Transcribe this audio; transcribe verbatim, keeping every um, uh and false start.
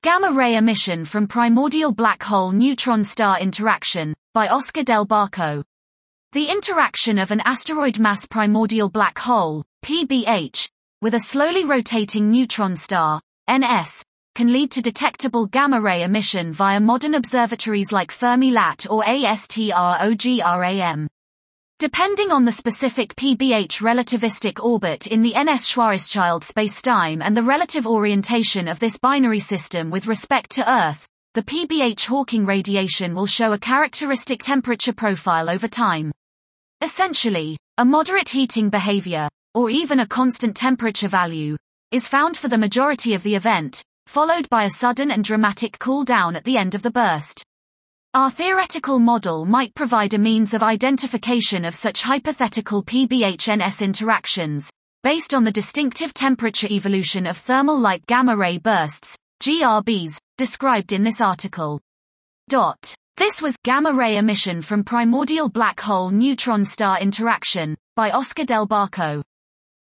Gamma-ray emission from primordial black hole neutron star interaction, by Oscar Del Barco. The interaction of an asteroid mass primordial black hole, P B H, with a slowly rotating neutron star, N S, can lead to detectable gamma-ray emission via modern observatories like Fermi-Lat or ASTROGRAM. Depending on the specific P B H relativistic orbit in the N S Schwarzschild spacetime and the relative orientation of this binary system with respect to Earth, the P B H Hawking radiation will show a characteristic temperature profile over time. Essentially, a moderate heating behavior, or even a constant temperature value, is found for the majority of the event, followed by a sudden and dramatic cool down at the end of the burst. Our theoretical model might provide a means of identification of such hypothetical P B H N S interactions, based on the distinctive temperature evolution of thermal-like gamma-ray bursts, G R Bs, described in this article. Dot. This was Gamma-ray emission from primordial black hole neutron star interaction, by Oscar Del Barco.